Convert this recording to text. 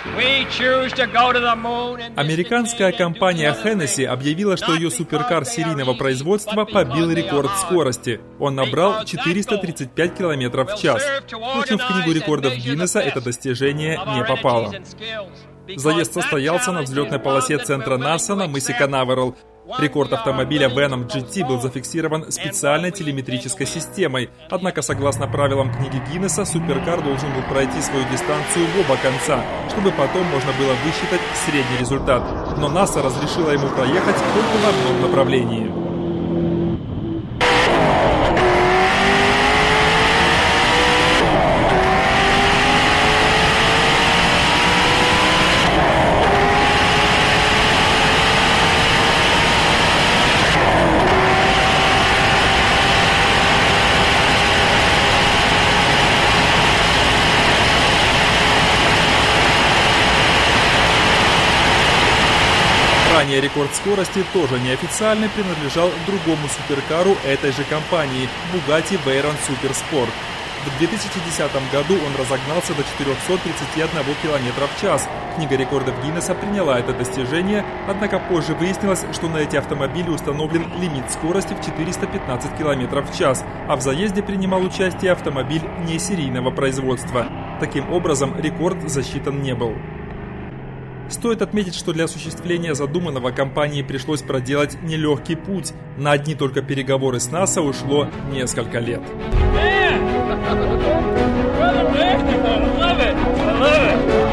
Американская компания Hennessy объявила, что ее суперкар серийного производства побил рекорд скорости. Он набрал 435 км в час. Впрочем, в книгу рекордов Гиннесса это достижение не попало. Заезд состоялся на взлетной полосе центра НАСА на мысе Канаверал. Рекорд автомобиля Venom GT был зафиксирован специальной телеметрической системой. Однако, согласно правилам книги Гиннесса, суперкар должен был пройти свою дистанцию в оба конца, чтобы потом можно было высчитать средний результат. Но НАСА разрешила ему проехать только в одном направлении. Ранее рекорд скорости, тоже неофициальный, принадлежал другому суперкару этой же компании – Bugatti Veyron Supersport. В 2010 году он разогнался до 431 км в час. Книга рекордов Гиннесса приняла это достижение, однако позже выяснилось, что на эти автомобили установлен лимит скорости в 415 км в час, а в заезде принимал участие автомобиль несерийного производства. Таким образом, рекорд засчитан не был. Стоит отметить, что для осуществления задуманного компании пришлось проделать нелегкий путь. На одни только переговоры с НАСА ушло несколько лет. I love it.